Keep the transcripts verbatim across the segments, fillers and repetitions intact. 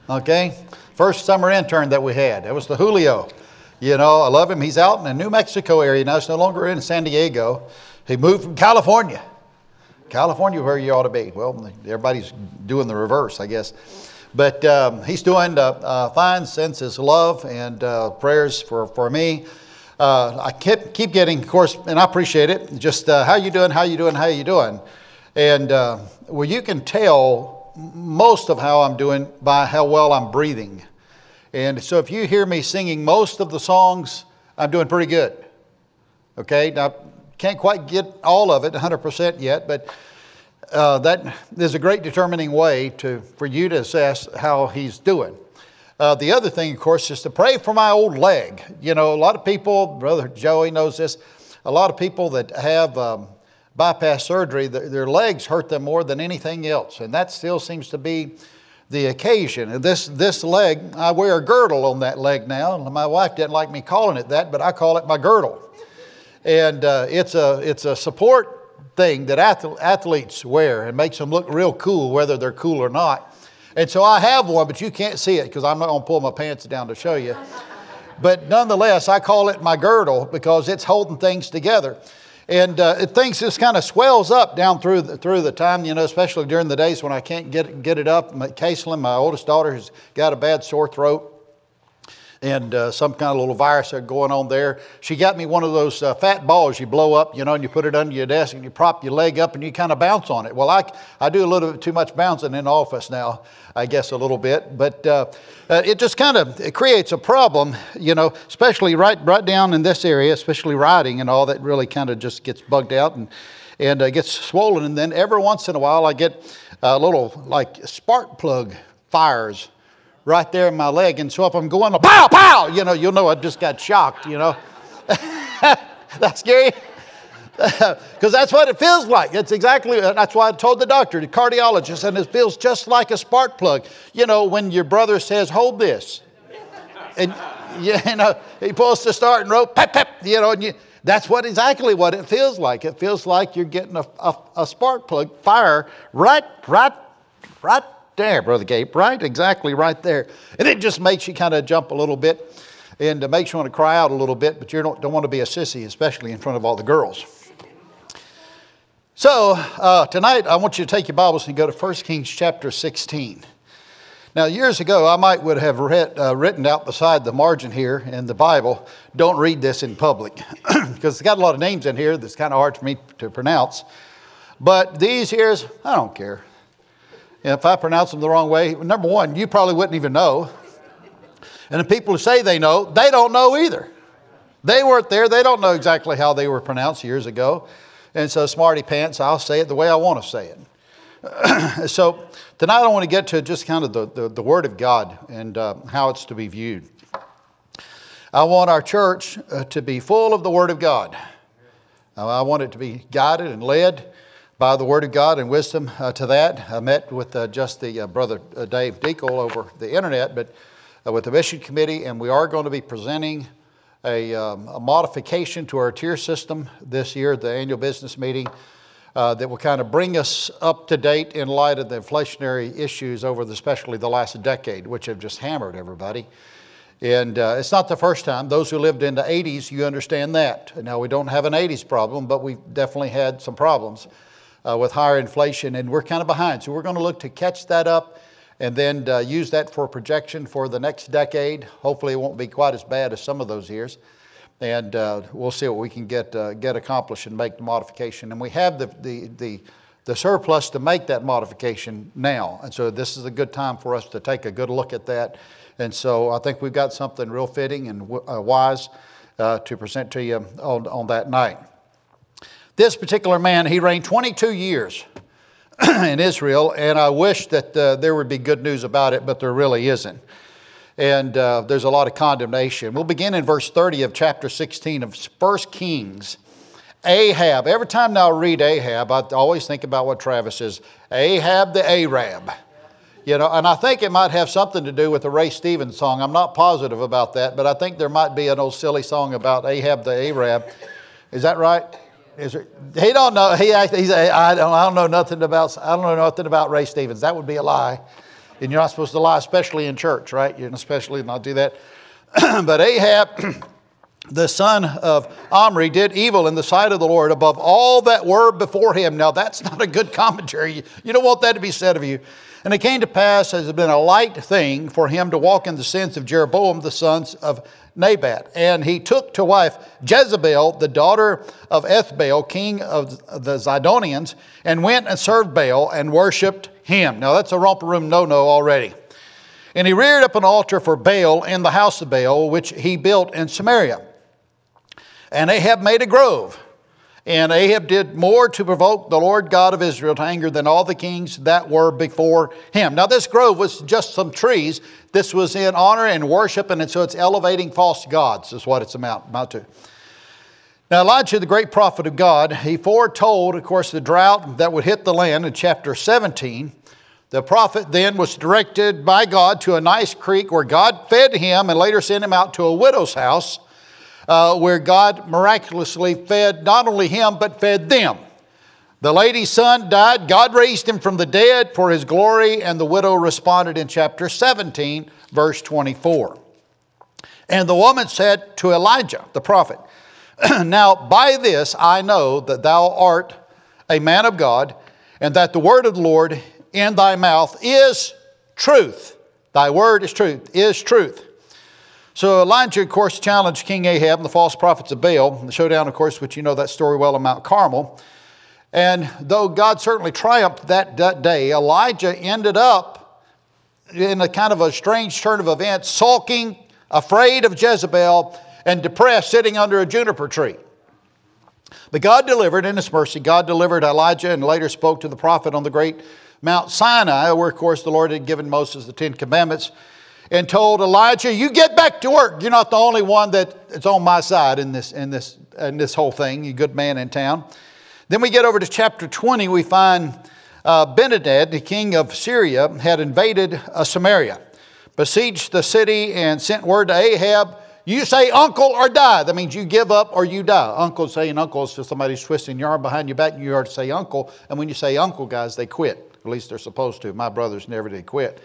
Okay? First summer intern that we had. That was the Julio. You know, I love him. He's out in the New Mexico area now. He's no longer in San Diego. He moved from California. California, where you ought to be. Well, everybody's doing the reverse, I guess. But um, he's doing uh, uh, fine, sends his love and uh, prayers for, for me. Uh, I keep, keep getting, of course, and I appreciate it, just uh, how you doing, how you doing, how you doing. And uh, well, you can tell most of how I'm doing by how well I'm breathing. And so if you hear me singing most of the songs, I'm doing pretty good. Okay, now can't quite get all of it one hundred percent yet, but uh, that is a great determining way to for you to assess how he's doing. Uh, the other thing, of course, is to pray for my old leg. You know, a lot of people, Brother Joey knows this, a lot of people that have um, bypass surgery, the, their legs hurt them more than anything else. And that still seems to be the occasion. And this, this leg, I wear a girdle on that leg now. My wife didn't like me calling it that, but I call it my girdle. And uh, it's a it's a support thing that athletes wear. It makes them look real cool, whether they're cool or not. And so I have one, but you can't see it because I'm not going to pull my pants down to show you. But nonetheless, I call it my girdle because it's holding things together. And uh, it things just kind of swells up down through the, through the time, you know, especially during the days when I can't get, get it up. Caitlin, my oldest daughter, has got a bad sore throat and uh, some kind of little virus going on there. She got me one of those uh, fat balls you blow up, you know, and you put it under your desk and you prop your leg up and you kind of bounce on it. Well, I, I do a little bit too much bouncing in the office now, I guess a little bit. But uh, uh, it just kind of it creates a problem, you know, especially right right down in this area, especially riding and all that really kind of just gets bugged out and, and uh, gets swollen. And then every once in a while I get a little like spark plug fires right there in my leg. And so if I'm going, pow, pow, you know, you'll know I just got shocked, you know. That's scary. Because that's what it feels like. It's exactly, that's why I told the doctor, the cardiologist, and it feels just like a spark plug. You know, when your brother says, hold this. And, you know, he pulls the starting rope, pep, pep, you know, and you, that's what exactly what it feels like. It feels like you're getting a, a, a spark plug fire right, right, right there, Brother Gabe, right? Exactly right there. And it just makes you kind of jump a little bit and uh, makes you want to cry out a little bit, but you don't, don't want to be a sissy, especially in front of all the girls. So uh, tonight I want you to take your Bibles and go to First Kings chapter sixteen. Now years ago I might would have read, uh, written out beside the margin here in the Bible, don't read this in public, because it's got a lot of names in here that's kind of hard for me to pronounce. But these years, I don't care. And if I pronounce them the wrong way, number one, you probably wouldn't even know. And the people who say they know, they don't know either. They weren't there. They don't know exactly how they were pronounced years ago. And so smarty pants, I'll say it the way I want to say it. So tonight I want to get to just kind of the, the, the Word of God and uh, how it's to be viewed. I want our church uh, to be full of the Word of God. Uh, I want it to be guided and led by the Word of God and wisdom uh, to that. I met with uh, just the uh, Brother uh, Dave Deacle over the internet, but uh, with the mission committee, and we are going to be presenting a, um, a modification to our tier system this year at the annual business meeting uh, that will kind of bring us up to date in light of the inflationary issues over the, especially the last decade, which have just hammered everybody. And uh, it's not the first time. Those who lived in the eighties, you understand that. Now, we don't have an eighties problem, but we definitely had some problems Uh, with higher inflation, and we're kind of behind. So we're going to look to catch that up and then uh, use that for projection for the next decade. Hopefully it won't be quite as bad as some of those years. And uh, we'll see what we can get uh, get accomplished and make the modification. And we have the, the, the, the surplus to make that modification now. And so this is a good time for us to take a good look at that. And so I think we've got something real fitting and uh, wise uh, to present to you on, on that night. This particular man, he reigned twenty-two years in Israel, and I wish that uh, there would be good news about it, but there really isn't. And uh, there's a lot of condemnation. We'll begin in verse thirty of chapter sixteen of First Kings. Ahab. Every time now I read Ahab, I always think about what Travis says. Ahab the Arab. You know, and I think it might have something to do with the Ray Stevens song. I'm not positive about that, but I think there might be an old silly song about Ahab the Arab. Is that right? Is there, he don't know. He he's. I don't. I don't know nothing about. I don't know nothing about Ray Stevens. That would be a lie. And you're not supposed to lie, especially in church, right? You're especially not do that. But Ahab, the son of Omri, did evil in the sight of the Lord above all that were before him. Now, that's not a good commentary. You don't want that to be said of you. And it came to pass, as it had been a light thing for him to walk in the sins of Jeroboam, the sons of Nebat. And he took to wife Jezebel, the daughter of Ethbaal, king of the Zidonians, and went and served Baal and worshipped him. Now, that's a romper room no-no already. And he reared up an altar for Baal in the house of Baal, which he built in Samaria. And Ahab made a grove. And Ahab did more to provoke the Lord God of Israel to anger than all the kings that were before him. Now, this grove was just some trees. This was in honor and worship, and so it's elevating false gods is what it's about to. Now, Elijah, the great prophet of God, he foretold, of course, the drought that would hit the land in chapter seventeen. The prophet then was directed by God to a nice creek where God fed him and later sent him out to a widow's house uh, where God miraculously fed not only him but fed them. The lady's son died. God raised him from the dead for his glory, and the widow responded in chapter seventeen, verse twenty-four. And the woman said to Elijah, the prophet, "Now by this I know that thou art a man of God, and that the word of the Lord in thy mouth is truth." Thy word is truth, is truth. So Elijah, of course, challenged King Ahab and the false prophets of Baal. The showdown, of course, which you know that story well on Mount Carmel. And though God certainly triumphed that, that day, Elijah ended up in a kind of a strange turn of events, sulking, afraid of Jezebel, and depressed, sitting under a juniper tree. But God delivered, in His mercy, God delivered Elijah and later spoke to the prophet on the great Mount Sinai, where, of course, the Lord had given Moses the Ten Commandments, and told Elijah, "You get back to work. You're not the only one that's on my side in this, in this, in this whole thing, you good man in town." Then we get over to chapter twenty. We find uh, Ben-Hadad, the king of Syria, had invaded uh, Samaria, besieged the city, and sent word to Ahab, "You say uncle or die." That means you give up or you die. Uncle saying uncle is just somebody's twisting your arm behind your back, and you are to say uncle. And when you say uncle, guys, they quit. At least they're supposed to. My brothers never did quit.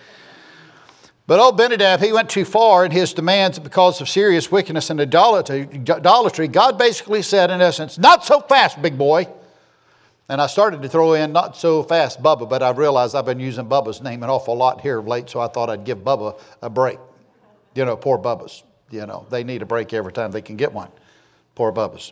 But old Ben-Hadad, he went too far in his demands because of serious wickedness and idolatry. God basically said, in essence, "Not so fast, big boy." And I started to throw in "not so fast, Bubba," but I've realized I've been using Bubba's name an awful lot here of late, so I thought I'd give Bubba a break. You know, poor Bubbas. You know, they need a break every time they can get one. Poor Bubbas.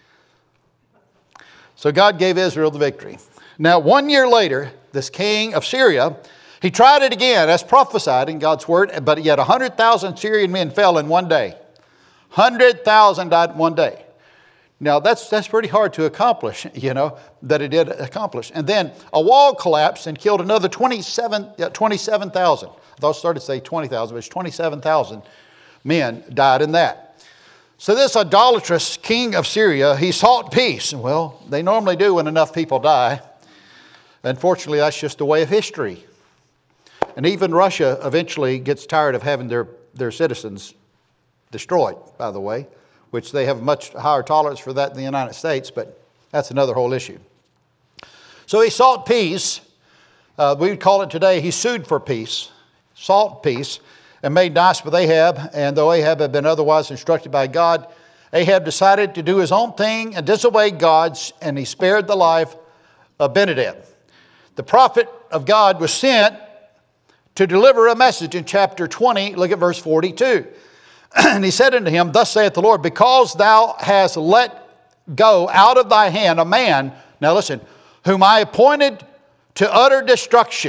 So God gave Israel the victory. Now, one year later, this king of Syria, he tried it again, as prophesied in God's word, but yet one hundred thousand Syrian men fell in one day. one hundred thousand died in one day. Now, that's that's pretty hard to accomplish, you know, that it did accomplish. And then a wall collapsed and killed another twenty-seven thousand. I thought I started to say twenty thousand, but it's twenty-seven thousand men died in that. So this idolatrous king of Syria, he sought peace. Well, they normally do when enough people die. Unfortunately, that's just the way of history. And even Russia eventually gets tired of having their, their citizens destroyed, by the way, which they have much higher tolerance for that in the United States, but that's another whole issue. So he sought peace. Uh, we would call it today, he sued for peace, sought peace, and made nice with Ahab. And though Ahab had been otherwise instructed by God, Ahab decided to do his own thing and disobey God's, and he spared the life of Ben-Hadad. The prophet of God was sent to deliver a message in chapter twenty. Look at verse forty-two. And he said unto him, "Thus saith the Lord, because thou hast let go out of thy hand a man," now listen, "whom I appointed to utter destruction."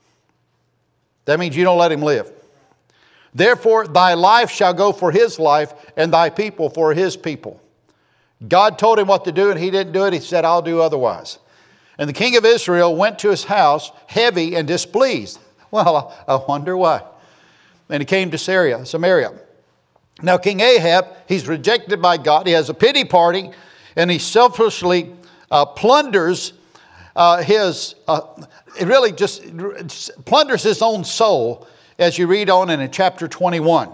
That means you don't let him live. "Therefore thy life shall go for his life, and thy people for his people." God told him what to do, and he didn't do it. He said, "I'll do otherwise." And the king of Israel went to his house heavy and displeased. Well, I wonder why. And he came to Syria, Samaria. Now King Ahab, he's rejected by God. He has a pity party, and he selfishly uh, plunders uh, his, uh, it really just plunders his own soul, as you read on in chapter twenty-one.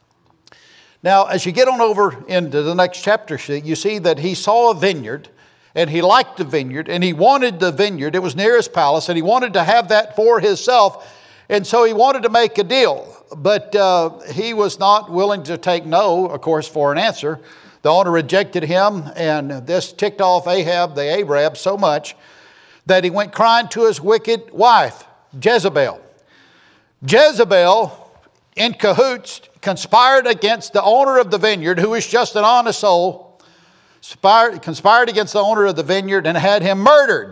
Now, as you get on over into the next chapter, you see that he saw a vineyard, and he liked the vineyard, and he wanted the vineyard. It was near his palace, and he wanted to have that for himself. And so he wanted to make a deal, but uh, he was not willing to take no, of course, for an answer. The owner rejected him, and this ticked off Ahab, the Arab, so much that he went crying to his wicked wife, Jezebel. Jezebel, in cahoots, conspired against the owner of the vineyard, who was just an honest soul, conspired, conspired against the owner of the vineyard and had him murdered,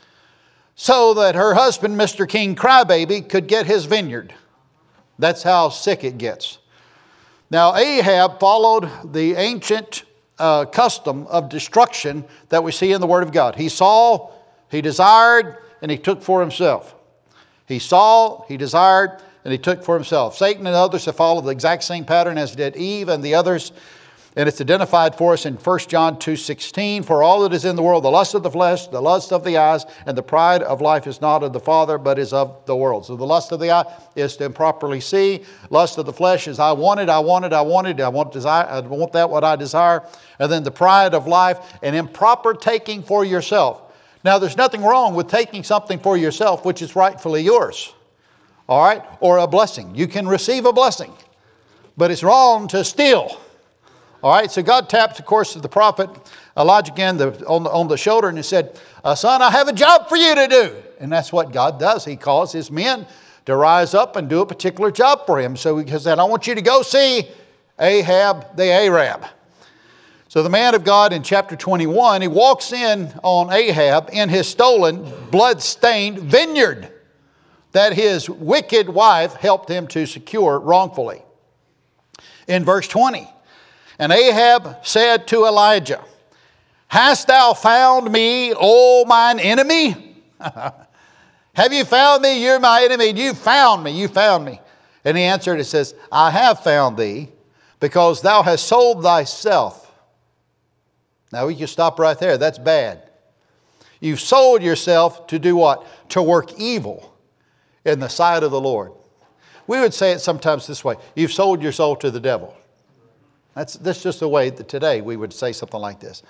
so that her husband, Mister King Crybaby, could get his vineyard. That's how sick it gets. Now, Ahab followed the ancient uh, custom of destruction that we see in the Word of God. He saw, he desired, and he took for himself. He saw, he desired, and he took for himself. Satan and others have followed the exact same pattern as did Eve and the others. And it's identified for us in First John two sixteen. For all that is in the world, the lust of the flesh, the lust of the eyes, and the pride of life is not of the Father, but is of the world. So the lust of the eye is to improperly see. Lust of the flesh is I want it, I want it, I want it, I want desire, I want that what I desire. And then the pride of life and improper taking for yourself. Now there's nothing wrong with taking something for yourself which is rightfully yours. All right? Or a blessing. You can receive a blessing. But it's wrong to steal. All right, so God tapped, of course, the prophet Elijah again the, on, the, on the shoulder and he said, uh, son, I have a job for you to do. And that's what God does. He calls his men to rise up and do a particular job for him. So he said, I want you to go see Ahab the Arab. So the man of God in chapter twenty-one, he walks in on Ahab in his stolen, blood-stained vineyard that his wicked wife helped him to secure wrongfully. In verse twenty, and Ahab said to Elijah, hast thou found me, O mine enemy? Have you found me? You're my enemy. You found me. You found me. And he answered, it says, I have found thee because thou hast sold thyself. Now we can stop right there. That's bad. You've sold yourself to do what? To work evil in the sight of the Lord. We would say it sometimes this way. You've sold your soul to the devil. That's, that's just the way that today we would say something like this.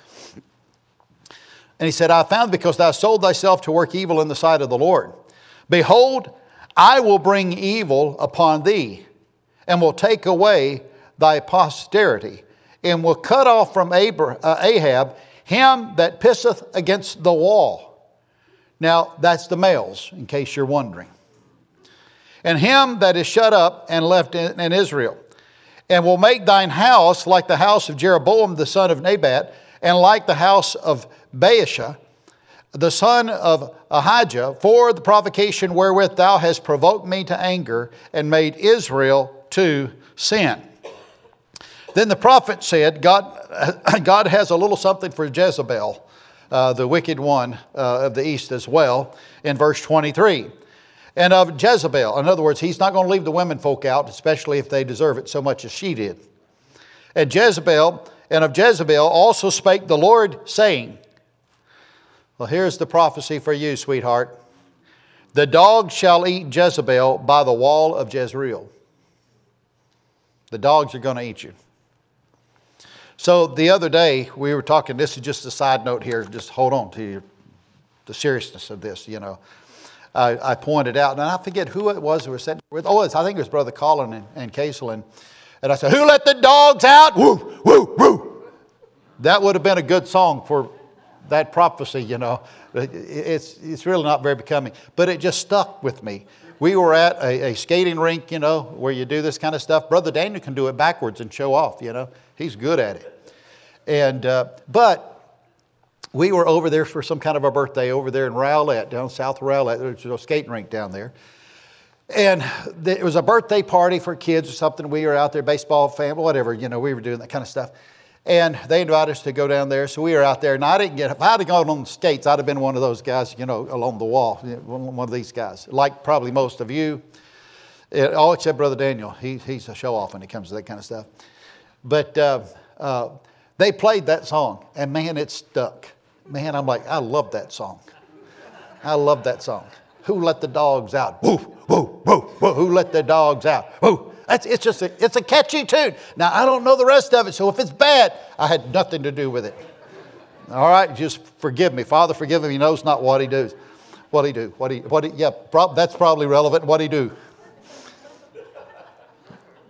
And he said, I found because thou sold thyself to work evil in the sight of the Lord. Behold, I will bring evil upon thee, and will take away thy posterity, and will cut off from Ahab him that pisseth against the wall. Now, that's the males, in case you're wondering. And him that is shut up and left in, in Israel. And will make thine house like the house of Jeroboam the son of Nebat, and like the house of Baasha, the son of Ahijah, for the provocation wherewith thou hast provoked me to anger, and made Israel to sin. Then the prophet said, God, God has a little something for Jezebel, uh, the wicked one uh, of the east as well, in verse twenty-three. And of Jezebel. In other words, he's not going to leave the women folk out, especially if they deserve it so much as she did. And Jezebel, and of Jezebel also spake the Lord, saying, well, here's the prophecy for you, sweetheart. The dog shall eat Jezebel by the wall of Jezreel. The dogs are going to eat you. So the other day, we were talking, this is just a side note here, just hold on to your, the seriousness of this, you know. I, I pointed out, and I forget who it was who was sitting with. Oh, I think it was Brother Colin and, and Caselin. And I said, who let the dogs out? Woo, woo, woo. That would have been a good song for that prophecy, you know. It's, it's really not very becoming. But it just stuck with me. We were at a, a skating rink, you know, where you do this kind of stuff. Brother Daniel can do it backwards and show off, you know. He's good at it. And uh, but... we were over there for some kind of a birthday over there in Rowlett, down south of Rowlett. There's a skating rink down there. And it was a birthday party for kids or something. We were out there, baseball family, whatever, you know, we were doing that kind of stuff. And they invited us to go down there. So we were out there. And I didn't get, if I had gone on the skates, I'd have been one of those guys, you know, along the wall. One of these guys, like probably most of you. It, all except Brother Daniel. He, he's a show-off when it comes to that kind of stuff. But uh, uh, they played that song. And man, it stuck. Man, I'm like, I love that song. I love that song. Who let the dogs out? Woo, woo, woo, woo. Who let the dogs out? Woo. That's, it's just a, it's a catchy tune. Now, I don't know the rest of it, so if it's bad, I had nothing to do with it. All right, just forgive me. Father, forgive him. He knows not what he does. What he do? What he? What he? Yeah, prob- that's probably relevant. What he do?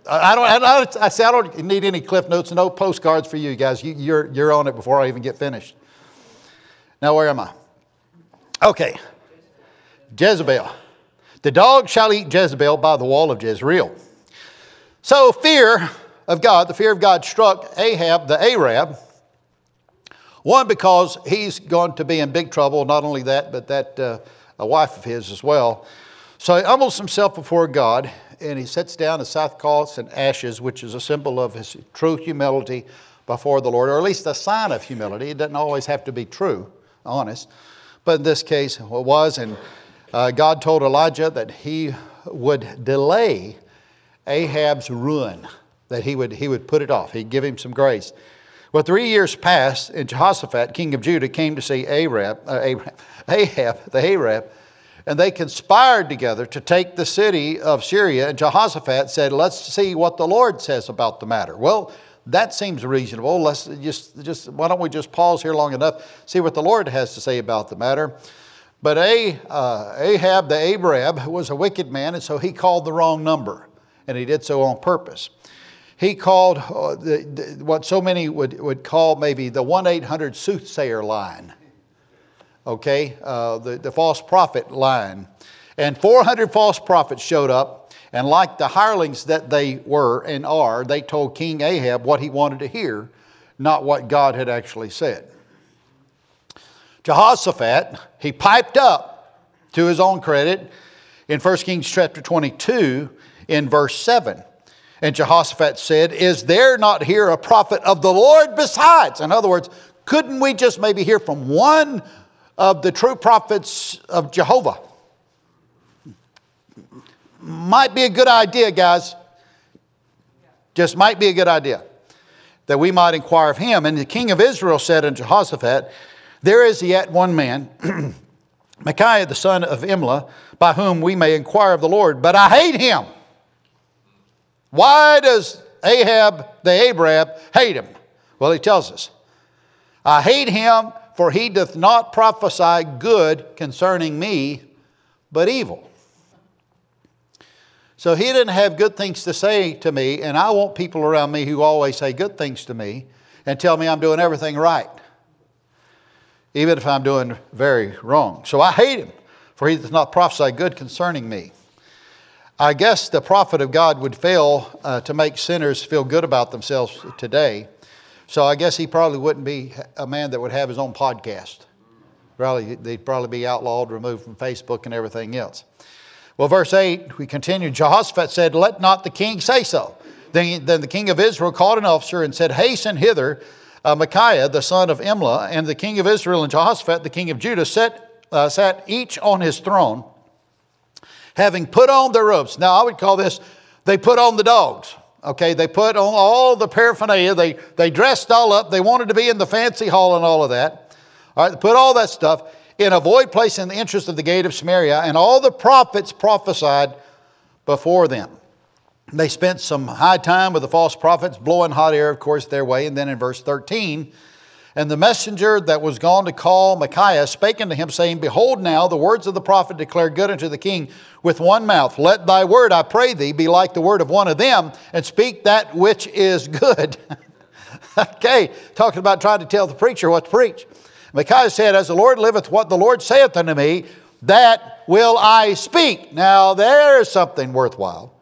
I don't, I don't, I say I don't need any cliff notes, no postcards for you guys. You, you're, you're on it before I even get finished. Now, where am I? Okay. Jezebel. The dog shall eat Jezebel by the wall of Jezreel. So fear of God, the fear of God struck Ahab, the Arab. One, because he's going to be in big trouble. Not only that, but that uh, a wife of his as well. So he humbles himself before God, and he sits down in sackcloth and ashes, which is a symbol of his true humility before the Lord, or at least a sign of humility. It doesn't always have to be true, honest. But in this case, it was. And uh, God told Elijah that he would delay Ahab's ruin, that he would, he would put it off. He'd give him some grace. Well, three years passed, and Jehoshaphat, king of Judah, came to see Arab, uh, Ahab, Ahab, the Arab, and they conspired together to take the city of Syria. And Jehoshaphat said, let's see what the Lord says about the matter. Well, that seems reasonable. Let's just, just why don't we just pause here long enough, see what the Lord has to say about the matter. But A, uh, Ahab, the Arab, was a wicked man, and so he called the wrong number, and he did so on purpose. He called uh, the, the, what so many would, would call maybe the one eight hundred soothsayer line. Okay, uh, the, the false prophet line. And four hundred false prophets showed up, and like the hirelings that they were and are, they told King Ahab what he wanted to hear, not what God had actually said. Jehoshaphat, he piped up to his own credit in First Kings chapter twenty-two in verse seven. And Jehoshaphat said, is there not here a prophet of the Lord besides? In other words, couldn't we just maybe hear from one of the true prophets of Jehovah? Might be a good idea, guys. Just might be a good idea that we might inquire of him. And the king of Israel said unto Jehoshaphat, there is yet one man, Micaiah the son of Imlah, by whom we may inquire of the Lord, but I hate him. Why does Ahab the Arab hate him? Well, he tells us, I hate him, for he doth not prophesy good concerning me, but evil. So he didn't have good things to say to me, and I want people around me who always say good things to me and tell me I'm doing everything right, even if I'm doing very wrong. So I hate him, for he doth not prophesy good concerning me. I guess the prophet of God would fail uh, to make sinners feel good about themselves today. So I guess he probably wouldn't be a man that would have his own podcast. Probably, they'd probably be outlawed, removed from Facebook and everything else. Well, verse eight, we continue. Jehoshaphat said, let not the king say so. Then, then the king of Israel called an officer and said, hasten hither uh, Micaiah, the son of Imlah. And the king of Israel and Jehoshaphat, the king of Judah, sat, uh, sat each on his throne, having put on their robes. Now, I would call this, they put on the dogs. Okay, they put on all the paraphernalia. They, they dressed all up. They wanted to be in the fancy hall and all of that. All right, they put all that stuff in a void place in the entrance of the gate of Samaria, and all the prophets prophesied before them. They spent some high time with the false prophets, blowing hot air, of course, their way. And then in verse thirteen, and the messenger that was gone to call Micaiah spake unto him, saying, behold now, the words of the prophet declare good unto the king with one mouth. Let thy word, I pray thee, be like the word of one of them, and speak that which is good. Okay, talking about trying to tell the preacher what to preach. Micaiah said, as the Lord liveth, what the Lord saith unto me, that will I speak. Now there's something worthwhile.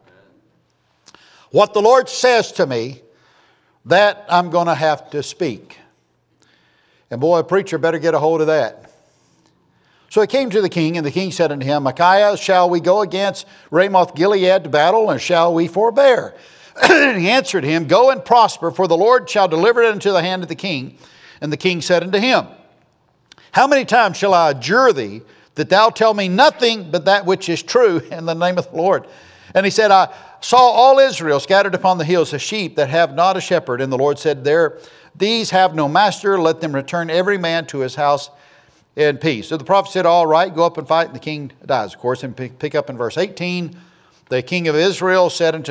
What the Lord says to me, that I'm going to have to speak. And boy, a preacher better get a hold of that. So he came to the king, and the king said unto him, Micaiah, shall we go against Ramoth Gilead to battle, and shall we forbear? And he answered him, go and prosper, for the Lord shall deliver it into the hand of the king. And the king said unto him, how many times shall I adjure thee that thou tell me nothing but that which is true in the name of the Lord? And he said, I saw all Israel scattered upon the hills as sheep that have not a shepherd. And the Lord said, there, these have no master. Let them return every man to his house in peace. So the prophet said, all right, go up and fight. And the king dies, of course. And pick up in verse eighteen. The king of Israel said unto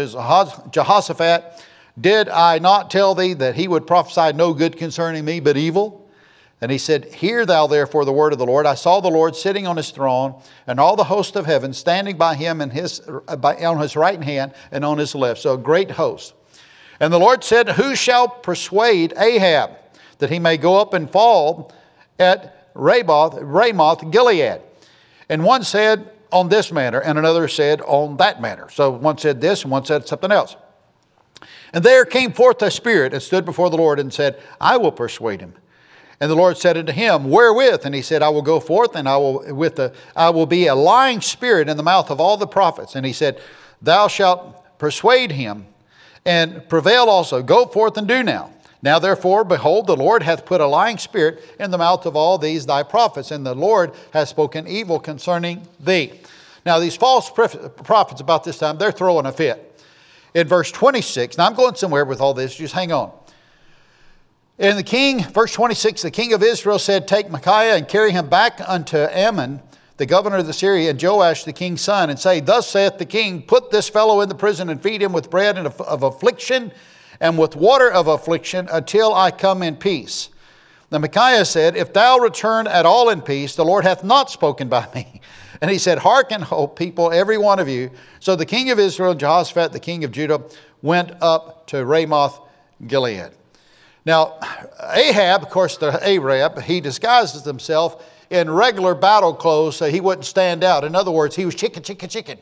Jehoshaphat, did I not tell thee that he would prophesy no good concerning me, but evil? And he said, hear thou therefore the word of the Lord. I saw the Lord sitting on his throne, and all the host of heaven standing by him and his, by, on his right hand and on his left. So a great host. And the Lord said, who shall persuade Ahab that he may go up and fall at Ramoth, Ramoth Gilead? And one said, on this manner, and another said, on that manner. So one said this, and one said something else. And there came forth a spirit and stood before the Lord and said, I will persuade him. And the Lord said unto him, wherewith? And he said, I will go forth, and I will with the I will be a lying spirit in the mouth of all the prophets. And he said, thou shalt persuade him, and prevail also. Go forth and do now. Now therefore, behold, the Lord hath put a lying spirit in the mouth of all these thy prophets, and the Lord hath spoken evil concerning thee. Now these false prophets about this time, they're throwing a fit. In verse twenty-six, now I'm going somewhere with all this, just hang on. And the king, verse twenty-six, the king of Israel said, take Micaiah and carry him back unto Ammon, the governor of the Syria, and Joash the king's son, and say, thus saith the king, put this fellow in the prison and feed him with bread of affliction and with water of affliction until I come in peace. Then Micaiah said, if thou return at all in peace, the Lord hath not spoken by me. And he said, hearken, O people, every one of you. So the king of Israel and Jehoshaphat, the king of Judah, went up to Ramoth Gilead. Now, Ahab, of course, the Arab, he disguises himself in regular battle clothes so he wouldn't stand out. In other words, he was chicken, chicken, chicken.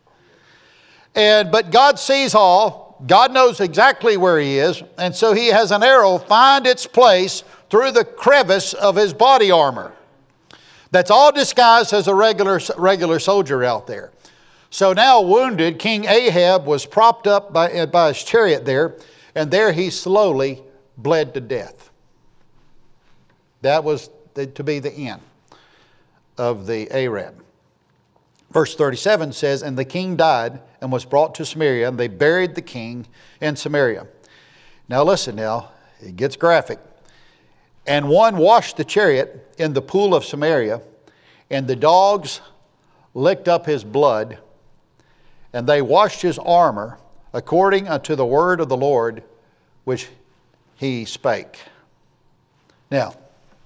And, but God sees all. God knows exactly where he is. And so he has an arrow find its place through the crevice of his body armor. That's all disguised as a regular, regular soldier out there. So now wounded, King Ahab was propped up by, by his chariot there. And there he slowly bled to death. That was the, to be the end of the Arab. Verse thirty-seven says, and the king died and was brought to Samaria, and they buried the king in Samaria. Now listen now, it gets graphic. And one washed the chariot in the pool of Samaria, and the dogs licked up his blood, and they washed his armor according unto the word of the Lord, which he spake. Now,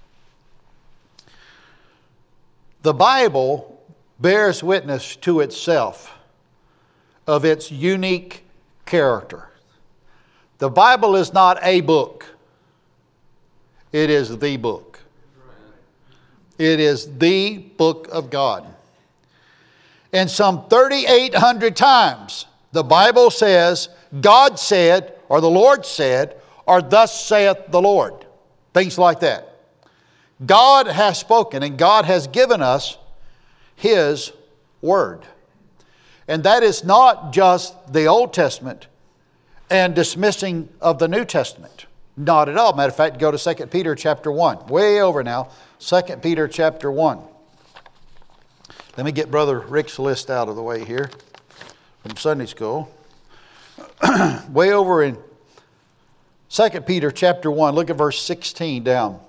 the Bible bears witness to itself of its unique character. The Bible is not a book. It is the book. It is the book of God. And some thirty-eight hundred times the Bible says, God said, or the Lord said, or thus saith the Lord. Things like that. God has spoken, and God has given us His Word. And that is not just the Old Testament and dismissing of the New Testament. Not at all. Matter of fact, go to Second Peter chapter one. Way over now. Second Peter chapter one. Let me get Brother Rick's list out of the way here from Sunday school. Way over in Second Peter chapter one, look at verse sixteen down.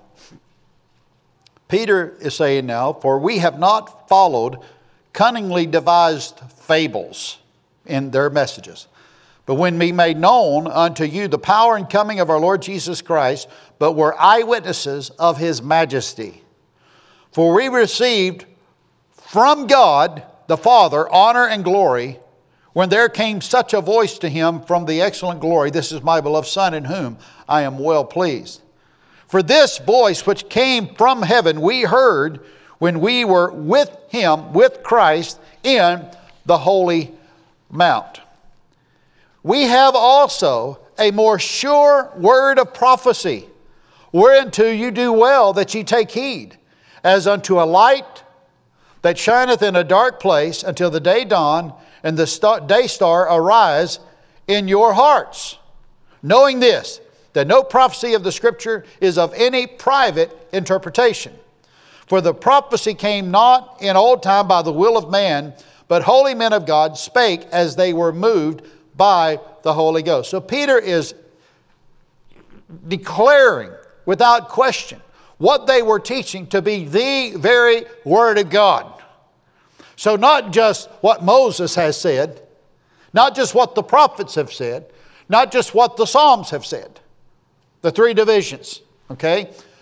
Peter is saying now, for we have not followed cunningly devised fables in their messages, but when we made known unto you the power and coming of our Lord Jesus Christ, but were eyewitnesses of His majesty. For we received from God the Father honor and glory, when there came such a voice to him from the excellent glory, this is my beloved Son in whom I am well pleased. For this voice which came from heaven we heard when we were with him, with Christ, in the holy mount. We have also a more sure word of prophecy, whereunto you do well that ye take heed, as unto a light that shineth in a dark place until the day dawn, and the star, day star arise in your hearts. Knowing this, that no prophecy of the Scripture is of any private interpretation. For the prophecy came not in old time by the will of man, but holy men of God spake as they were moved by the Holy Ghost. So Peter is declaring without question what they were teaching to be the very Word of God. So not just what Moses has said, not just what the prophets have said, not just what the Psalms have said, the three divisions, okay?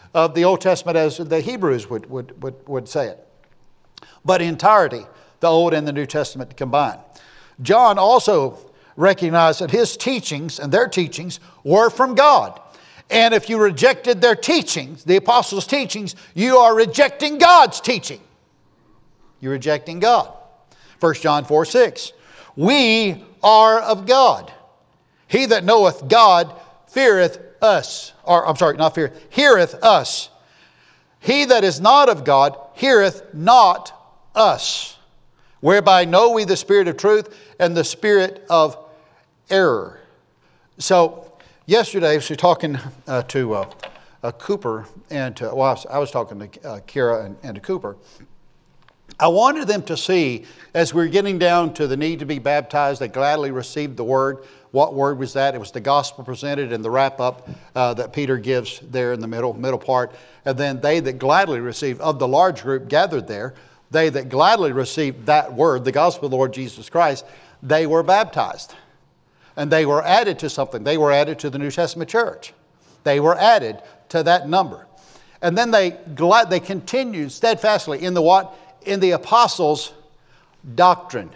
of the Old Testament as the Hebrews would, would, would, would say it. But entirety, the Old and the New Testament combined. John also recognized that his teachings and their teachings were from God. And if you rejected their teachings, the apostles' teachings, you are rejecting God's teaching. You're rejecting God. First John four six. We are of God. He that knoweth God feareth us. Or, I'm sorry, not feareth, heareth us. He that is not of God heareth not us. Whereby know we the spirit of truth and the spirit of error. So, yesterday I was talking uh, to uh, uh, Cooper and to, well, I was, I was talking to uh, Kira and, and to Cooper. I wanted them to see, as we're getting down to the need to be baptized, they gladly received the word. What word was that? It was the gospel presented in the wrap-up uh, that Peter gives there in the middle, middle part. And then they that gladly received, of the large group gathered there, they that gladly received that word, the gospel of the Lord Jesus Christ, they were baptized. And they were added to something. They were added to the New Testament church. They were added to that number. And then they glad they continued steadfastly in the what? In the apostles' doctrine.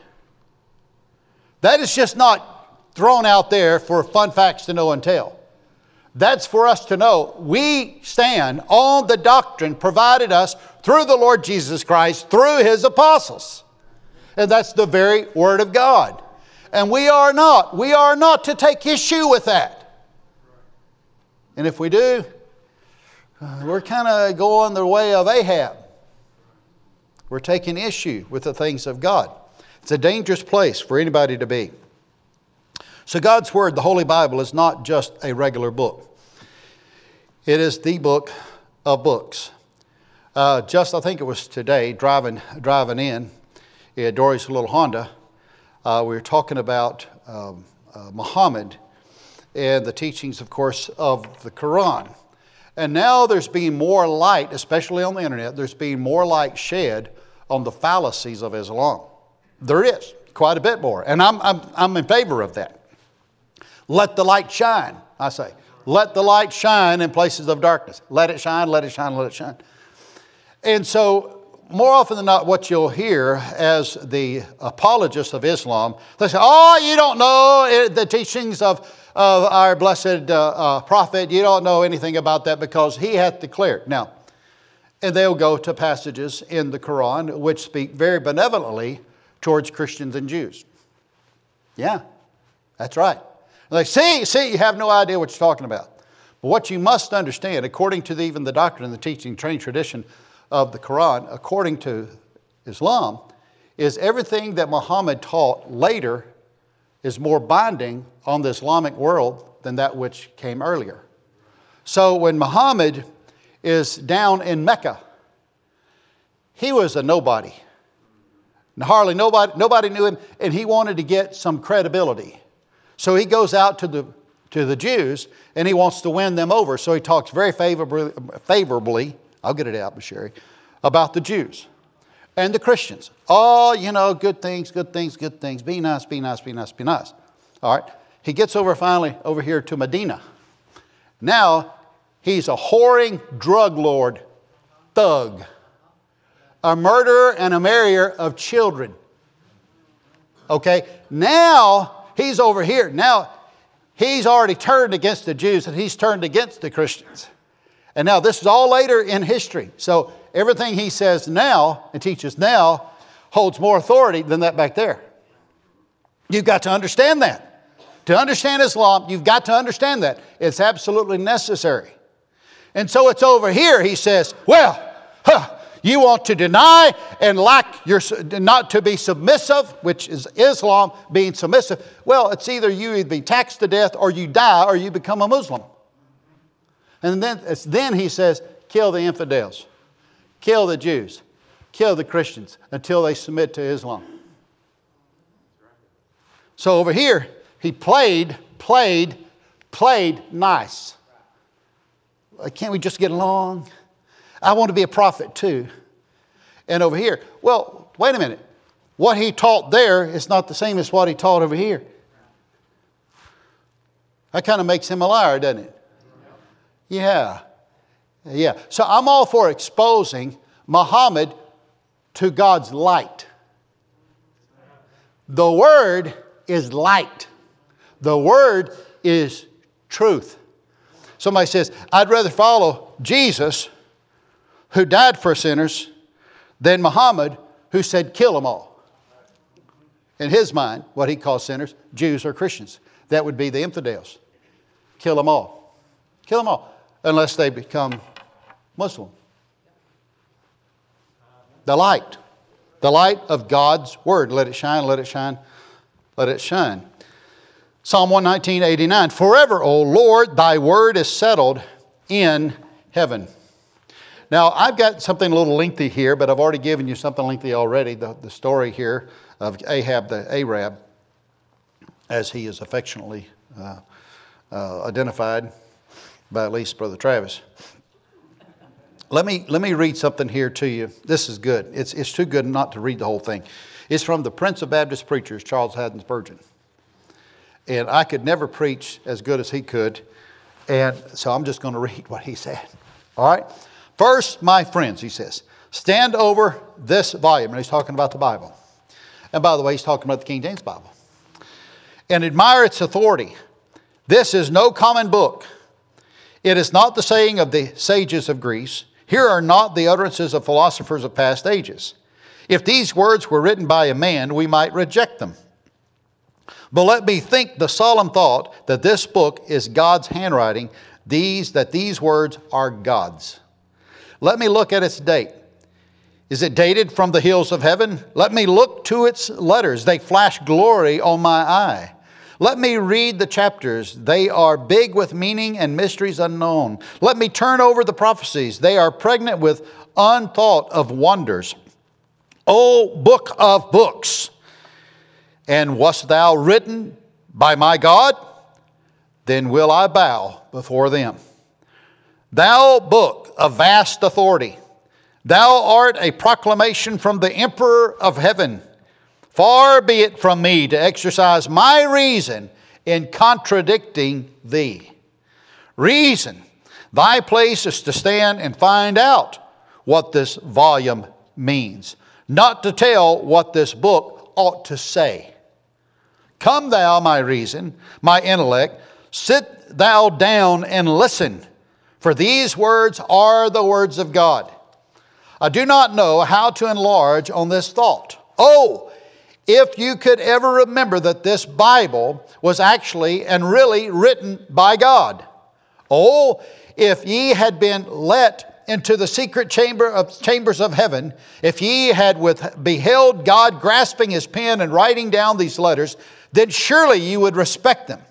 That is just not thrown out there for fun facts to know and tell. That's for us to know. We stand on the doctrine provided us through the Lord Jesus Christ, through His apostles. And that's the very Word of God. And we are not. We are not to take issue with that. And if we do, we're kind of going the way of Ahab. We're taking issue with the things of God. It's a dangerous place for anybody to be. So God's Word, the Holy Bible, is not just a regular book. It is the book of books. Uh, just, I think it was today, driving driving in, in Dory's little Honda, uh, we were talking about um, uh, Muhammad and the teachings, of course, of the Quran. And now there's being more light, especially on the internet, there's being more light shed on the fallacies of Islam. There is, quite a bit more. And I'm, I'm, I'm in favor of that. Let the light shine, I say. Let the light shine in places of darkness. Let it shine, let it shine, let it shine. And so, more often than not, what you'll hear as the apologists of Islam, they say, oh, you don't know the teachings of, of our blessed uh, uh, prophet. You don't know anything about that because he hath declared. Now, and they'll go to passages in the Quran which speak very benevolently towards Christians and Jews. Yeah, that's right. Like, see, see, you have no idea what you're talking about. But what you must understand, according to the, even the doctrine and the teaching, training tradition of the Quran, according to Islam, is everything that Muhammad taught later is more binding on the Islamic world than that which came earlier. So when Muhammad is down in Mecca, he was a nobody. Hardly nobody, nobody knew him, and he wanted to get some credibility. So he goes out to the to the Jews, and he wants to win them over. So he talks very favorably, favorably, I'll get it out, Sherry, about the Jews and the Christians. Oh, you know, good things, good things, good things. Be nice, be nice, be nice, be nice. All right. He gets over finally over here to Medina. Now, he's a whoring drug lord, thug, a murderer and a marrier of children. Okay. Now, he's over here. Now, he's already turned against the Jews and he's turned against the Christians. And now this is all later in history. So everything he says now and teaches now holds more authority than that back there. You've got to understand that. To understand Islam, you've got to understand that. It's absolutely necessary. And so it's over here, he says, well, huh, you want to deny and lack your, not to be submissive, which is Islam being submissive. Well, it's either you either be taxed to death or you die or you become a Muslim. And then, it's then he says, kill the infidels, kill the Jews, kill the Christians until they submit to Islam. So over here, he played, played, played nice. Can't we just get along? I want to be a prophet too. And over here, well, wait a minute. What he taught there is not the same as what he taught over here. That kind of makes him a liar, doesn't it? Yeah. Yeah. So I'm all for exposing Muhammad to God's light. The Word is light. The Word is truth. Somebody says, I'd rather follow Jesus, who died for sinners, than Muhammad, who said, kill them all. In his mind, what he calls sinners, Jews or Christians. That would be the infidels. Kill them all. Kill them all. Unless they become Muslim. The light. The light of God's Word. Let it shine, let it shine, let it shine. Psalm one nineteen, eighty-nine. Forever, O Lord, thy word is settled in heaven. Now, I've got something a little lengthy here, but I've already given you something lengthy already. The, the story here of Ahab the Arab, as he is affectionately uh, uh, identified by at least Brother Travis. Let me, let me read something here to you. This is good. It's, it's too good not to read the whole thing. It's from the Prince of Baptist Preachers, Charles Haddon Spurgeon. And I could never preach as good as he could. And so I'm just going to read what he said. All right. First, my friends, he says, stand over this volume. And he's talking about the Bible. And by the way, he's talking about the King James Bible. And admire its authority. This is no common book. It is not the saying of the sages of Greece. Here are not the utterances of philosophers of past ages. If these words were written by a man, we might reject them. But let me think the solemn thought that this book is God's handwriting, these that these words are God's. Let me look at its date. Is it dated from the hills of heaven? Let me look to its letters. They flash glory on my eye. Let me read the chapters. They are big with meaning and mysteries unknown. Let me turn over the prophecies. They are pregnant with unthought of wonders. O book of books! And wast thou written by my God? Then will I bow before them. Thou book of vast authority, thou art a proclamation from the Emperor of heaven. Far be it from me to exercise my reason in contradicting thee. Reason, thy place is to stand and find out what this volume means, not to tell what this book ought to say. Come thou, my reason, my intellect, sit thou down and listen, for these words are the words of God. I do not know how to enlarge on this thought. Oh, if you could ever remember that this Bible was actually and really written by God. Oh, if ye had been let into the secret chamber of chambers of heaven, if ye had with beheld God grasping his pen and writing down these letters, then surely you would respect them.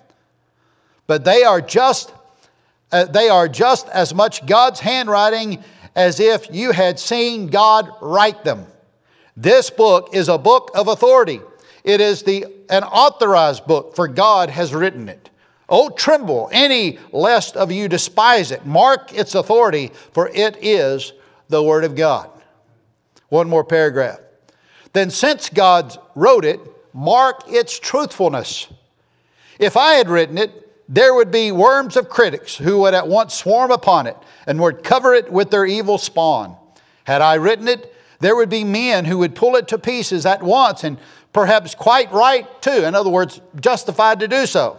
But they are just uh, they are just as much God's handwriting as if you had seen God write them. This book is a book of authority. It is the an authorized book, for God has written it. Oh, tremble, any lest of you despise it. Mark its authority, for it is the Word of God. One more paragraph. Then since God wrote it, mark its truthfulness. If I had written it, there would be worms of critics who would at once swarm upon it and would cover it with their evil spawn. Had I written it, there would be men who would pull it to pieces at once, and perhaps quite right too. In other words, justified to do so.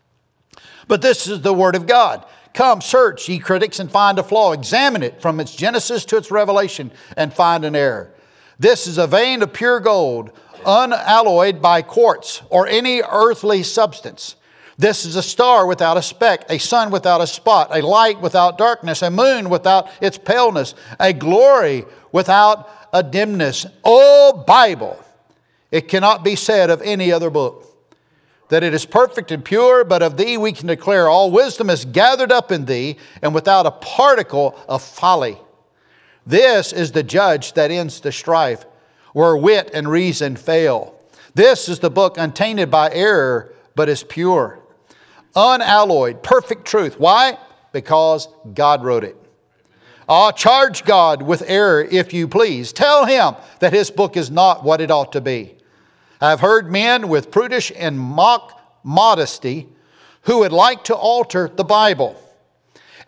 But this is the Word of God. Come, search, ye critics, and find a flaw. Examine it from its genesis to its revelation and find an error. This is a vein of pure gold, unalloyed by quartz or any earthly substance. This is a star without a speck, a sun without a spot, a light without darkness, a moon without its paleness, a glory without a dimness. O Bible, it cannot be said of any other book that it is perfect and pure, but of thee we can declare all wisdom is gathered up in thee, and without a particle of folly. This is the judge that ends the strife, where wit and reason fail. This is the book untainted by error, but is pure, unalloyed, perfect truth. Why? Because God wrote it. Ah, charge God with error if you please. Tell him that his book is not what it ought to be. I have heard men with prudish and mock modesty who would like to alter the Bible.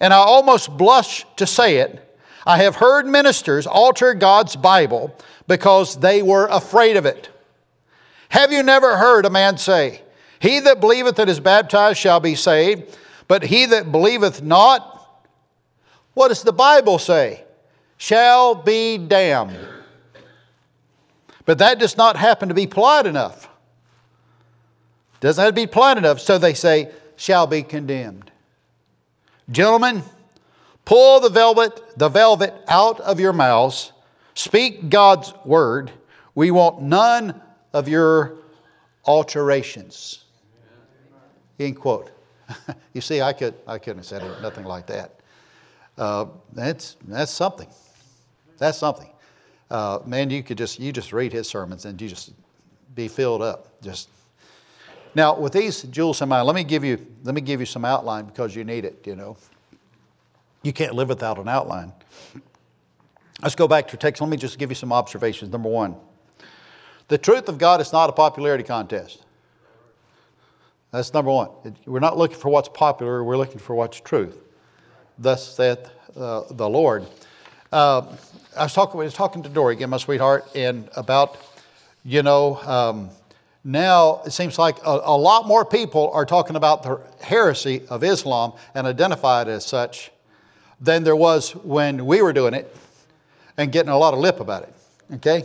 and I almost blush to say it, I have heard ministers alter God's Bible because they were afraid of it. Have you never heard a man say, he that believeth and is baptized shall be saved, but he that believeth not, what does the Bible say? Shall be damned. But that does not happen to be polite enough. Doesn't have to be polite enough, so they say, shall be condemned. Gentlemen, pull the velvet, the velvet out of your mouths. Speak God's word. We want none of your alterations. End quote. You see, I could I couldn't have said it, nothing like that. Uh, that's that's something. That's something. Uh, man, you could just you just read his sermons and you just be filled up. Just now with these jewels in mind, let me give you let me give you some outline because you need it. You know, you can't live without an outline. Let's go back to text. Let me just give you some observations. Number one, the truth of God is not a popularity contest. That's number one. We're not looking for what's popular. We're looking for what's truth. Thus saith uh, the Lord. Uh, I was talking, I was talking to Dory again, my sweetheart, and about, you know, um, now it seems like a, a lot more people are talking about the heresy of Islam and identify it as such than there was when we were doing it and getting a lot of lip about it. Okay?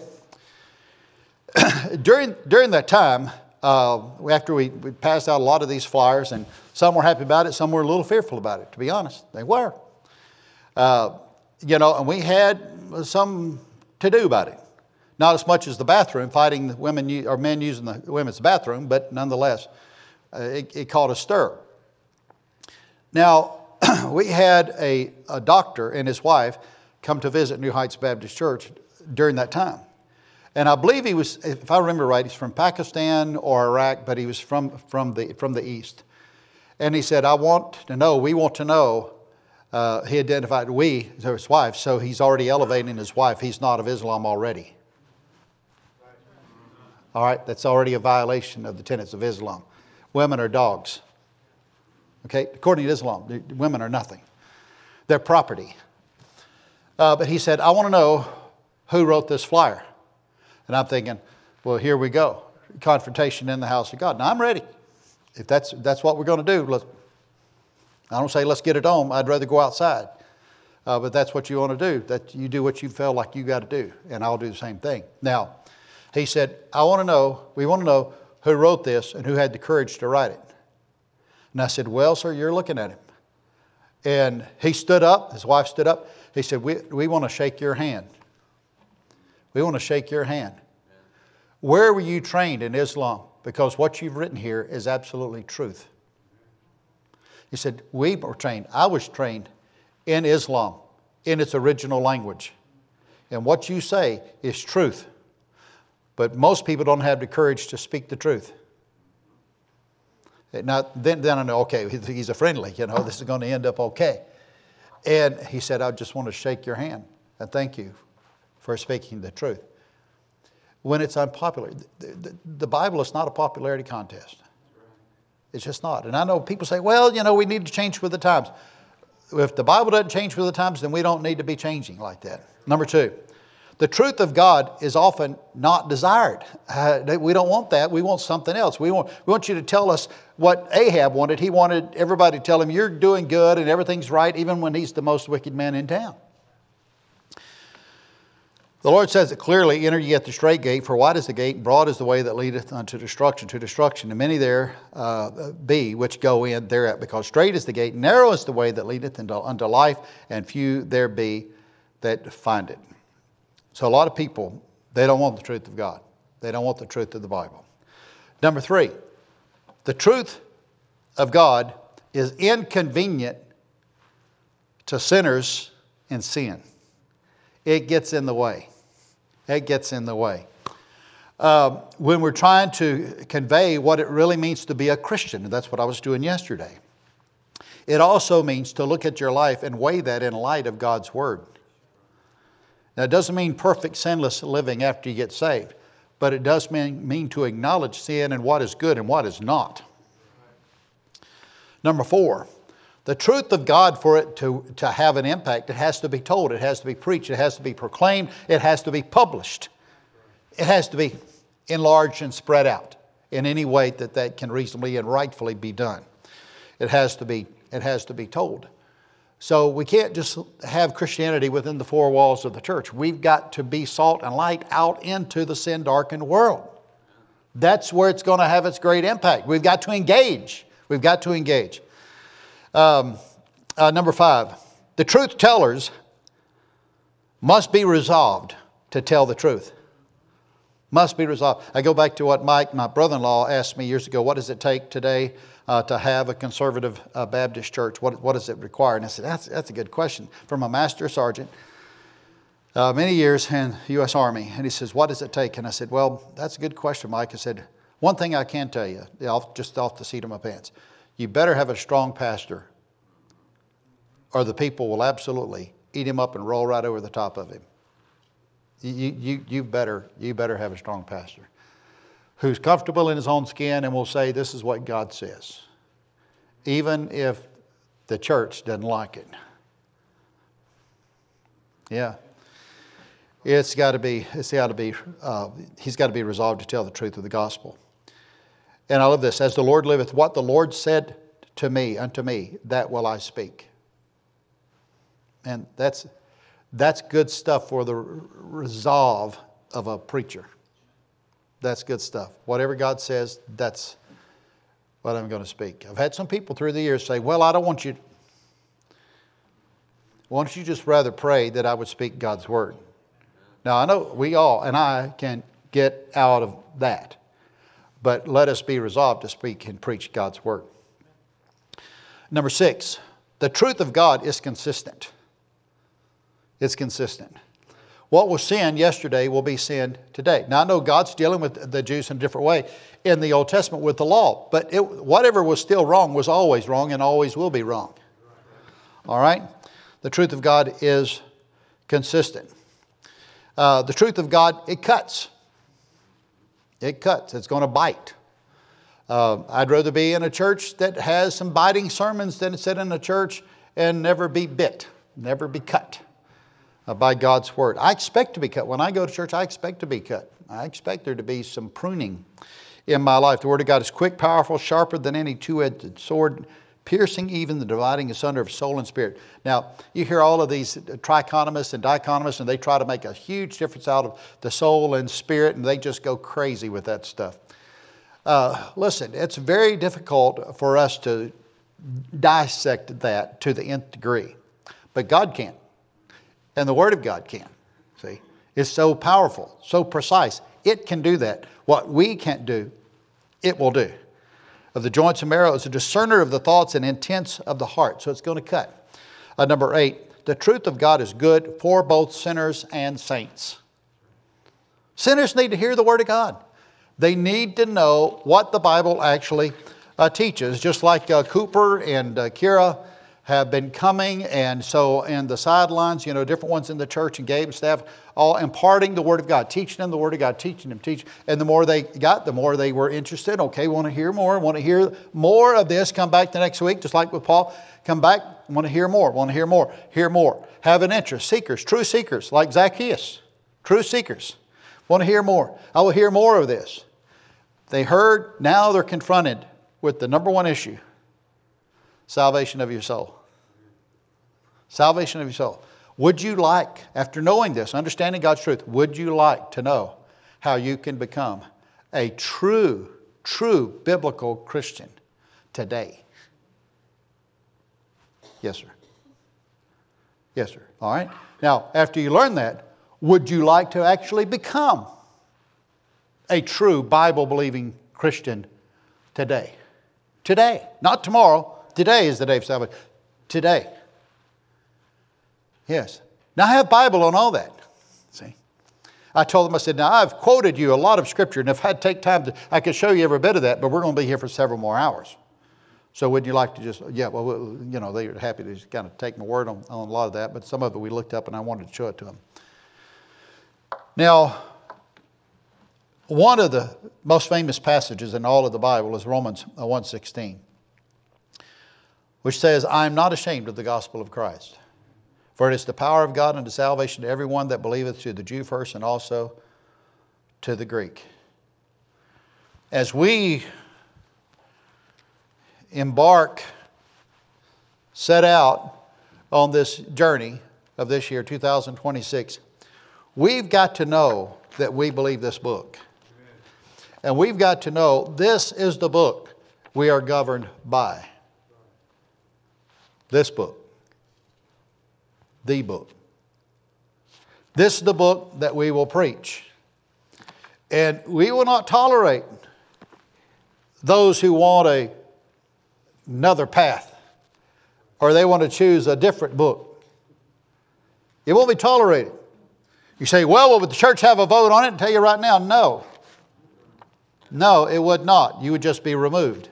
during during that time, uh, after we, we passed out a lot of these flyers, and some were happy about it, some were a little fearful about it, to be honest. They were. Uh, you know, and we had some to do about it. Not as much as the bathroom, fighting the women or men using the women's bathroom, but nonetheless, uh, it, it caused a stir. Now, we had a, a doctor and his wife come to visit New Heights Baptist Church during that time. And I believe he was, if I remember right, he's from Pakistan or Iraq, but he was from, from, the, from the East. And he said, I want to know, we want to know, uh, he identified we, his wife, so he's already elevating his wife. He's not of Islam already. All right, that's already a violation of the tenets of Islam. Women are dogs. Okay, according to Islam, women are nothing. They're property. Uh, but he said, I want to know who wrote this flyer. And I'm thinking, well, here we go. Confrontation in the house of God. Now, I'm ready. If that's that's what we're going to do, let's, I don't say let's get it on. I'd rather go outside. Uh, but that's what you want to do. That you do what you feel like you got to do. And I'll do the same thing. Now, he said, I want to know, we want to know who wrote this and who had the courage to write it. And I said, well, sir, you're looking at him. And he stood up. His wife stood up. He said, we, we want to shake your hand. We want to shake your hand. Where were you trained in Islam? Because what you've written here is absolutely truth. He said, we were trained. I was trained in Islam, in its original language. And what you say is truth. But most people don't have the courage to speak the truth. Now, then, then I know, okay, he's a friendly, you know, this is going to end up okay. And he said, I just want to shake your hand and thank you for speaking the truth. When it's unpopular, the, the, the Bible is not a popularity contest. It's just not. And I know people say, well, you know, we need to change with the times. If the Bible doesn't change with the times, then we don't need to be changing like that. Number two, the truth of God is often not desired. Uh, we don't want that. We want something else. We want, we want you to tell us what Ahab wanted. He wanted everybody to tell him, you're doing good and everything's right, even when he's the most wicked man in town. The Lord says it clearly, enter ye at the straight gate, for wide is the gate, and broad is the way that leadeth unto destruction, to destruction. And many there uh, be which go in thereat, because straight is the gate, narrow is the way that leadeth unto life, and few there be that find it. So a lot of people, they don't want the truth of God. They don't want the truth of the Bible. Number three, the truth of God is inconvenient to sinners in sin. It gets in the way. It gets in the way. Uh, when we're trying to convey what it really means to be a Christian, and that's what I was doing yesterday, it also means to look at your life and weigh that in light of God's Word. Now, it doesn't mean perfect, sinless living after you get saved, but it does mean, mean to acknowledge sin and what is good and what is not. Number four, The truth of God, for it to, to have an impact, it has to be told, it has to be preached, it has to be proclaimed, it has to be published. It has to be enlarged and spread out in any way that that can reasonably and rightfully be done. It has to be, it has to be told. So we can't just have Christianity within the four walls of the church. We've got to be salt and light out into the sin-darkened world. That's where it's going to have its great impact. We've got to engage. We've got to engage. Um, uh, number five, the truth tellers must be resolved to tell the truth. Must be resolved. I go back to what Mike, my brother-in-law, asked me years ago. What does it take today uh, to have a conservative uh, Baptist church? What, what does it require? And I said, that's, that's a good question. From a master sergeant, uh, many years in the U S Army. And he says, what does it take? And I said, well, that's a good question, Mike. I said, one thing I can tell you, just off the seat of my pants. You better have a strong pastor, or the people will absolutely eat him up and roll right over the top of him. You, you, you, better, you better have a strong pastor who's comfortable in his own skin and will say, this is what God says, even if the church doesn't like it. Yeah. It's got to be, it's got to be, uh, he's got to be resolved to tell the truth of the gospel. And I love this. As the Lord liveth, what the Lord said to me, unto me, that will I speak. And that's that's good stuff for the resolve of a preacher. That's good stuff. Whatever God says, that's what I'm going to speak. I've had some people through the years say, well, I don't want you, why don't you just rather pray that I would speak God's word? Now, I know we all, and I, can get out of that. But let us be resolved to speak and preach God's word. Number six, the truth of God is consistent. It's consistent. What was sin yesterday will be sin today. Now, I know God's dealing with the Jews in a different way in the Old Testament with the law. But it, whatever was still wrong was always wrong and always will be wrong. All right? The truth of God is consistent. Uh, the truth of God, it cuts. It cuts. It's going to bite. Uh, I'd rather be in a church that has some biting sermons than sit in a church and never be bit, never be cut uh, by God's word. I expect to be cut. When I go to church, I expect to be cut. I expect there to be some pruning in my life. The word of God is quick, powerful, sharper than any two-edged sword, piercing even the dividing asunder of soul and spirit. Now, you hear all of these trichotomists and dichotomists, and they try to make a huge difference out of the soul and spirit, and they just go crazy with that stuff. Uh, listen, it's very difficult for us to dissect that to the nth degree. But God can. And the Word of God can. See? It's so powerful, so precise. It can do that. What we can't do, it will do. Of the joints and marrow, it's a discerner of the thoughts and intents of the heart. So it's going to cut. Uh, number eight, the truth of God is good for both sinners and saints. Sinners need to hear the Word of God. They need to know what the Bible actually uh, teaches. Just like uh, Cooper and uh, Kira have been coming, and so in the sidelines, you know, different ones in the church, and Gabe and staff, all imparting the Word of God, teaching them the Word of God, teaching them, teaching. And the more they got, the more they were interested. Okay, want to hear more, want to hear more of this. Come back the next week, just like with Paul. Come back, want to hear more, want to hear more, hear more. Have an interest, seekers, true seekers, like Zacchaeus, true seekers. Want to hear more. I will hear more of this. They heard, now they're confronted with the number one issue. Salvation of your soul. Salvation of your soul. Would you like, after knowing this, understanding God's truth, would you like to know how you can become a true, true biblical Christian today? Yes, sir. Yes, sir. All right. Now, after you learn that, would you like to actually become a true Bible-believing Christian today? Today. Not tomorrow. Today is the day of salvation. Today. Yes. Now I have Bible on all that. See? I told them, I said, now I've quoted you a lot of Scripture, and if I'd take time to, I could show you every bit of that, but we're going to be here for several more hours. So wouldn't you like to just, yeah, well, you know, they were happy to just kind of take my word on, on a lot of that, but some of it we looked up and I wanted to show it to them. Now, one of the most famous passages in all of the Bible is Romans one sixteen. which says, I am not ashamed of the gospel of Christ. For it is the power of God unto salvation to everyone that believeth, to the Jew first and also to the Greek. As we embark, set out on this journey of this year, two thousand twenty-six, we've got to know that we believe this book. And we've got to know this is the book we are governed by. This book. The book. This is the book that we will preach. And we will not tolerate those who want a, another path, or they want to choose a different book. It won't be tolerated. You say, well, would the church have a vote on it? I'll tell you right now, no. No, it would not. You would just be removed.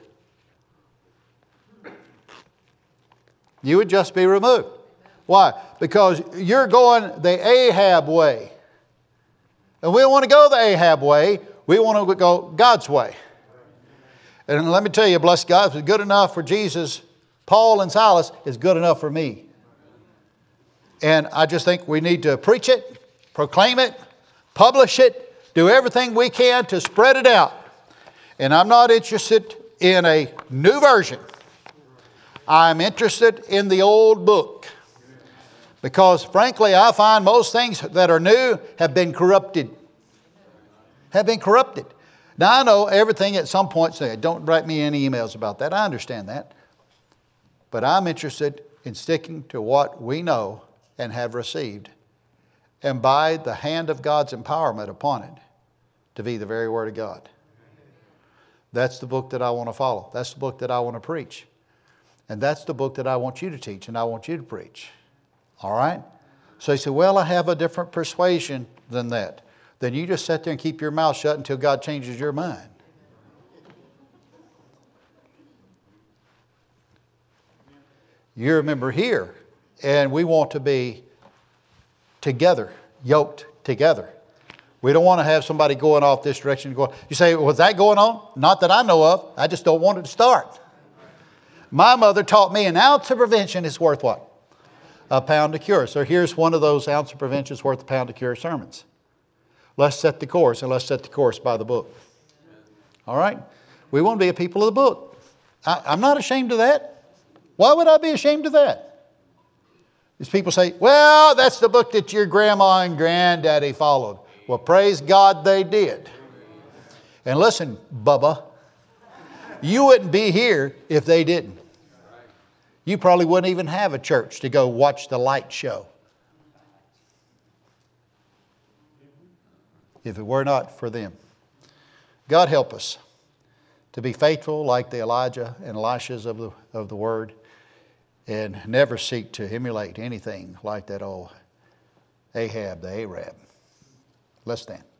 You would just be removed. Why? Because you're going the Ahab way. And we don't want to go the Ahab way. We want to go God's way. And let me tell you, bless God, if it's good enough for Jesus, Paul and Silas, is good enough for me. And I just think we need to preach it, proclaim it, publish it, do everything we can to spread it out. And I'm not interested in a new version. I'm interested in the old book. Because frankly, I find most things that are new have been corrupted. Have been corrupted. Now I know everything at some point, say, don't write me any emails about that. I understand that. But I'm interested in sticking to what we know and have received, and by the hand of God's empowerment upon it to be the very Word of God. That's the book that I want to follow. That's the book that I want to preach. And that's the book that I want you to teach and I want you to preach. All right? So you say, well, I have a different persuasion than that. Then you just sit there and keep your mouth shut until God changes your mind. You remember here, and we want to be together, yoked together. We don't want to have somebody going off this direction. Going. You say, was that going on? Not that I know of. I just don't want it to start. My mother taught me an ounce of prevention is worth what? A pound of cure. So here's one of those ounce of prevention is worth a pound of cure sermons. Let's set the course, and let's set the course by the book. All right? We want to be a people of the book. I, I'm not ashamed of that. Why would I be ashamed of that? These people say, well, that's the book that your grandma and granddaddy followed. Well, praise God they did. And listen, Bubba, you wouldn't be here if they didn't. You probably wouldn't even have a church to go watch the light show if it were not for them. God help us to be faithful like the Elijah and Elishas of the, of the Word, and never seek to emulate anything like that old Ahab, the Arab. Let's stand.